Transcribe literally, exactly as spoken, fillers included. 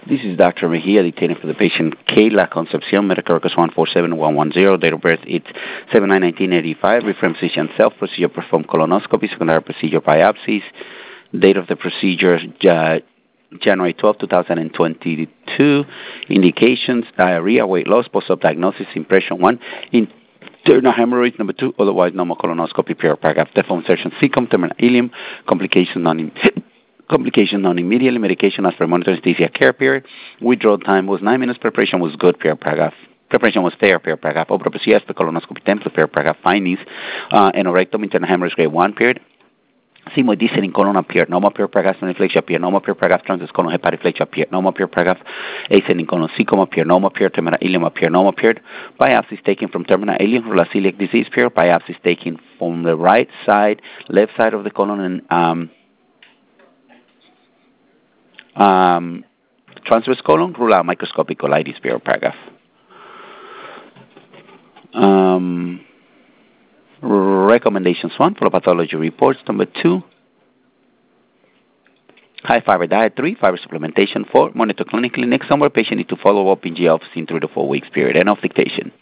This is Doctor Mejia dictating for the patient Kayla Concepcion, medical records one four seven one one zero, date of birth it's seven nine nineteen eighty-five, reference physician self, procedure performed colonoscopy, secondary procedure biopsies, date of the procedure uh, January twelfth, twenty twenty-two, indications, diarrhea, weight loss, post-op diagnosis, impression one, internal hemorrhoids, number two, otherwise normal colonoscopy, period, paragraph, deformed insertion, cecum, terminal ileum, complication non Complication non-immediately, medication as per monitor anesthesia care period. Withdrawal time was nine minutes, preparation was good, period, paragraph. Preparation was fair, period, paragraph. Overprocedure as per colonoscopy template, period, paragraph. Findings, uh, anorectum, internal hemorrhage grade one, period. Sigmoid descending colon appeared, normal, period, paragraph. Spleniflexion appeared, normal, period, paragraph. Transverse colon hepatiflexion appeared, normal, period, paragraph. Ascending colon cecum appeared, normal, period. Terminal ileum appeared, normal, period. Biopsies taken from terminal ileum, celiac disease, period. Biopsies taken from the right side, left side of the colon, and um, Um, transverse colon, rule out microscopic colitis, period, paragraph. Um, recommendations one, follow pathology reports. Number two, high fiber diet. Three, fiber supplementation. Four, monitor clinically. Next somewhere, patient need to follow up in G office in three to four weeks, period. End of dictation.